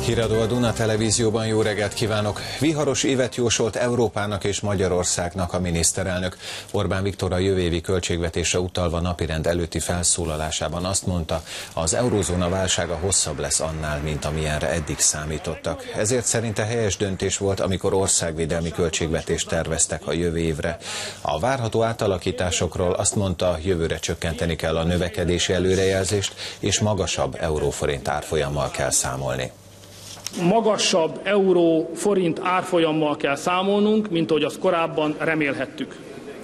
Híradó a Duna Televízióban, jó reggelt kívánok! Viharos évet jósolt Európának és Magyarországnak a miniszterelnök. Orbán Viktor a jövő évi költségvetésre utalva napirend előtti felszólalásában azt mondta, az eurózóna válsága hosszabb lesz annál, mint amilyenre eddig számítottak. Ezért szerinte helyes döntés volt, amikor országvédelmi költségvetést terveztek a jövő évre. A várható átalakításokról azt mondta, jövőre csökkenteni kell a növekedési előrejelzést, és magasabb euróforint árfolyammal kell számolni. Magasabb euró-forint árfolyammal kell számolnunk, mint ahogy azt korábban remélhettük.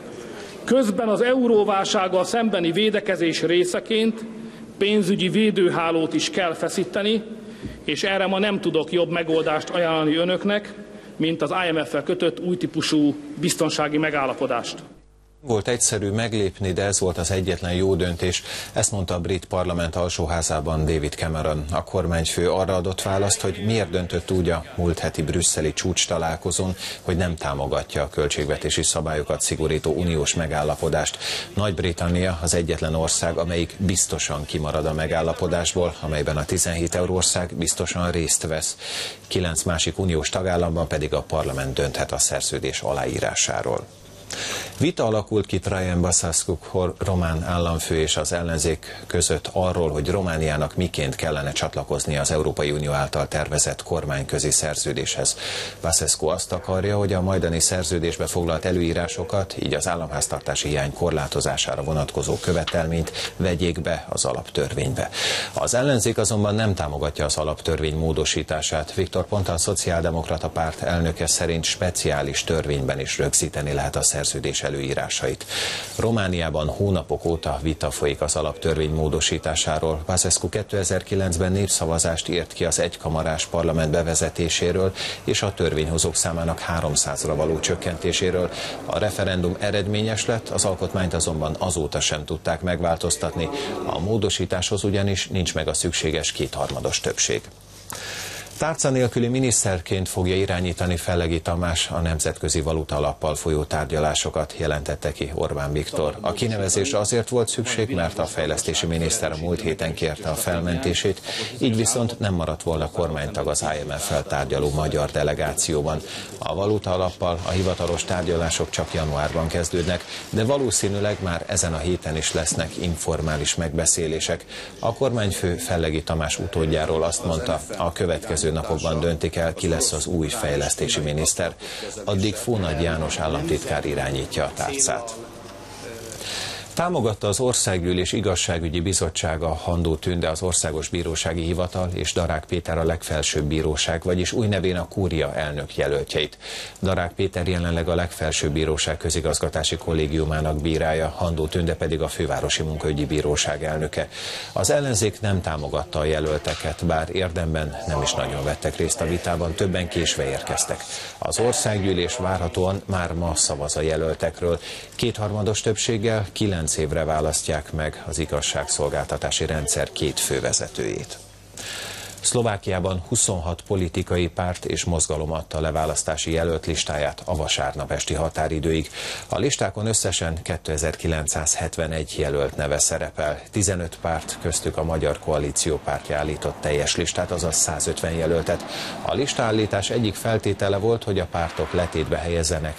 Közben az euróválsággal szembeni védekezés részeként pénzügyi védőhálót is kell feszíteni, és erre ma nem tudok jobb megoldást ajánlani önöknek, mint az IMF-fel kötött új típusú biztonsági megállapodást. Volt egyszerű meglépni, de ez volt az egyetlen jó döntés, ezt mondta a brit parlament alsóházában David Cameron. A kormányfő arra adott választ, hogy miért döntött úgy a múlt heti brüsszeli csúcstalálkozón, hogy nem támogatja a költségvetési szabályokat szigorító uniós megállapodást. Nagy-Britannia az egyetlen ország, amelyik biztosan kimarad a megállapodásból, amelyben a 17 euróország biztosan részt vesz. 9 másik uniós tagállamban pedig a parlament dönthet a szerződés aláírásáról. Vita alakult ki Traian Basescu román államfő és az ellenzék között arról, hogy Romániának miként kellene csatlakozni az Európai Unió által tervezett kormányközi szerződéshez. Basescu azt akarja, hogy a majdani szerződésbe foglalt előírásokat, így az államháztartási hiány korlátozására vonatkozó követelményt vegyék be az alaptörvénybe. Az ellenzék azonban nem támogatja az alaptörvény módosítását. Viktor Ponta, a Szociáldemokrata Párt elnöke szerint speciális törvényben is rögzíteni lehet a szerződés előírásait. Romániában hónapok óta vita folyik az alaptörvény módosításáról. Basescu 2009-ben népszavazást írt ki az egykamarás parlament bevezetéséről és a törvényhozók számának 300-ra való csökkentéséről. A referendum eredményes lett, az alkotmányt azonban azóta sem tudták megváltoztatni. A módosításhoz ugyanis nincs meg a szükséges kétharmados többség. Tárca nélküli miniszterként fogja irányítani Fellegi Tamás a Nemzetközi Valutalappal folyó tárgyalásokat, jelentette ki Orbán Viktor. A kinevezésre azért volt szükség, mert a fejlesztési miniszter a múlt héten kérte a felmentését, így viszont nem maradt volna kormánytag az IMF-fel tárgyaló magyar delegációban. A Valutalappal a hivatalos tárgyalások csak januárban kezdődnek, de valószínűleg már ezen a héten is lesznek informális megbeszélések. A kormányfő Fellegi Tamás utódjáról azt mondta, a következő napokban döntik el, ki lesz az új fejlesztési miniszter. Addig Fónagy János államtitkár irányítja a tárcát. Támogatta az Országgyűlés Igazságügyi Bizottsága Handó Tünde, az Országos Bírósági Hivatal és Darák Péter a Legfelsőbb Bíróság, vagyis új nevén a Kúria elnök jelöltjeit. Darák Péter jelenleg a Legfelsőbb Bíróság közigazgatási kollégiumának bírája, Handó Tünde pedig a Fővárosi Munkaügyi Bíróság elnöke. Az ellenzék nem támogatta a jelölteket, bár érdemben nem is nagyon vettek részt a vitában, többen késve érkeztek. Az Országgyűlés várhatóan már ma szavaz a jelöltekről. Kétharmados többséggel 9 évre választják meg az igazságszolgáltatási rendszer 2 fővezetőjét. Szlovákiában 26 politikai párt és mozgalom adta le választási jelölt listáját a vasárnap esti határidőig. A listákon összesen 2971 jelölt neve szerepel. 15 párt, köztük a Magyar Koalíció pártja állított teljes listát, azaz 150 jelöltet. A listaállítás egyik feltétele volt, hogy a pártok letétbe helyezzenek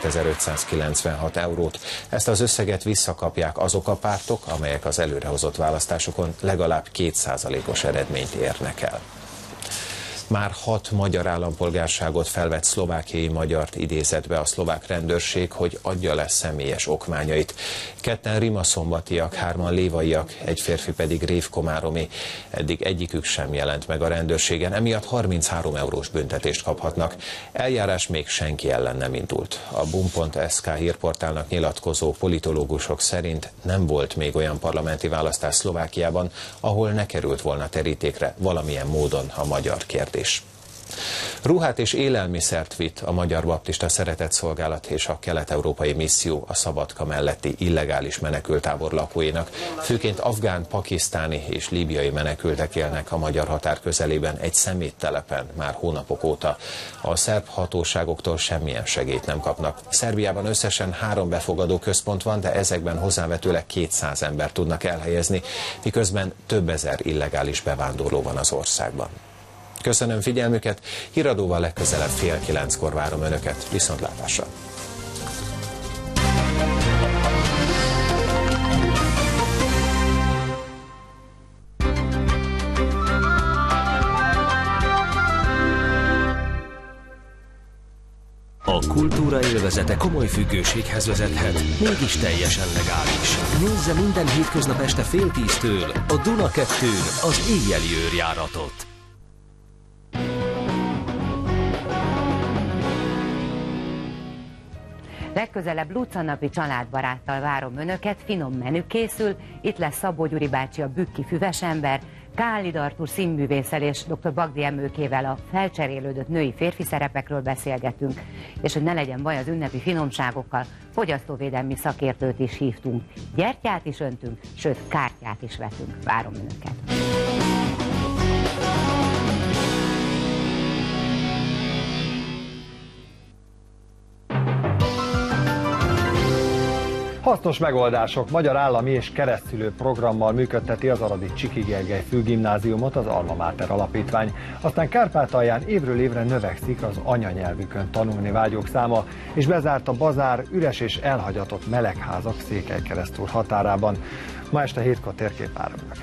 16.596 eurót. Ezt az összeget visszakapják azok a pártok, amelyek az előrehozott választásokon legalább 2%-os eredményt érnek el. Már 6 magyar állampolgárságot felvett szlovákiai magyart idézett be a szlovák rendőrség, hogy adja le személyes okmányait. 2 rimaszombattiak, 3 lévaiak, egy férfi pedig révkomáromé. Eddig egyikük sem jelent meg a rendőrségen, emiatt 33 eurós büntetést kaphatnak. Eljárás még senki ellen nem indult. A Bum.sk hírportálnak nyilatkozó politológusok szerint nem volt még olyan parlamenti választás Szlovákiában, ahol ne került volna terítékre valamilyen módon a magyar kérdés. Ruhát és élelmiszert vitt a Magyar Baptista Szeretetszolgálat és a Kelet-Európai Misszió a Szabadka melletti illegális menekülttábor lakóinak. Főként afgán, pakisztáni és líbiai menekültek élnek a magyar határ közelében egy szeméttelepen már hónapok óta. A szerb hatóságoktól semmilyen segélyt nem kapnak. Szerbiában összesen 3 befogadó központ van, de ezekben hozzávetőleg 200 ember tudnak elhelyezni, miközben több ezer illegális bevándorló van az országban. Köszönöm figyelmüket, híradóval legközelebb 8:30-kor várom Önöket. Viszontlátásra! A kultúra élvezete komoly függőséghez vezethet, mégis teljesen legális. Nézze minden hétköznap este 9:30-től a Duna 2-n az éjjeli őrjáratot. Legközelebb Lucanapi családbaráttal várom Önöket, finom menü készül, itt lesz Szabó Gyuri bácsi, a bükki füvesember, Kálid Artúr színművésszel és dr. Bagdi Emőkével a felcserélődött női-férfi szerepekről beszélgetünk, és hogy ne legyen baj az ünnepi finomságokkal, fogyasztóvédelmi szakértőt is hívtunk, gyertyát is öntünk, sőt kártyát is vetünk. Várom Önöket! Hasznos megoldások. Magyar állami és keresztszülő programmal működteti az aradi Csiki Gergely Főgimnáziumot az Alma Mater Alapítvány. Aztán Kárpátalján évről évre növekszik az anyanyelvükön tanulni vágyók száma, és bezárt a bazár, üres és elhagyatott melegházak Székelykeresztúr határában. Ma este 7-kor térkép várom Önöket.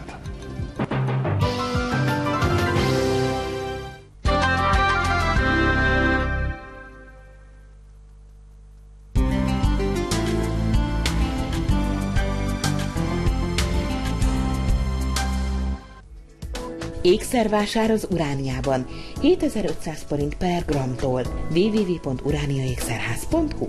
Ékszervásár az Urániában. 7500 forint per gramtól. www.uraniaékszerház.hu.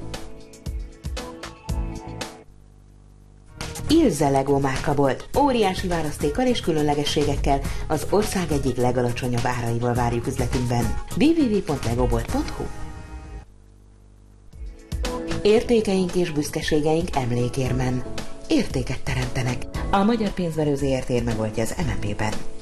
Ilse Lego márkabolt. Óriási választékkal és különlegességekkel az ország egyik legalacsonyabb áraival várjuk üzletünkben. www.legobolt.hu. Értékeink és büszkeségeink emlékérmen. Értéket teremtenek. A Magyar Pénzverő ZRT érme voltja az MNB-ben.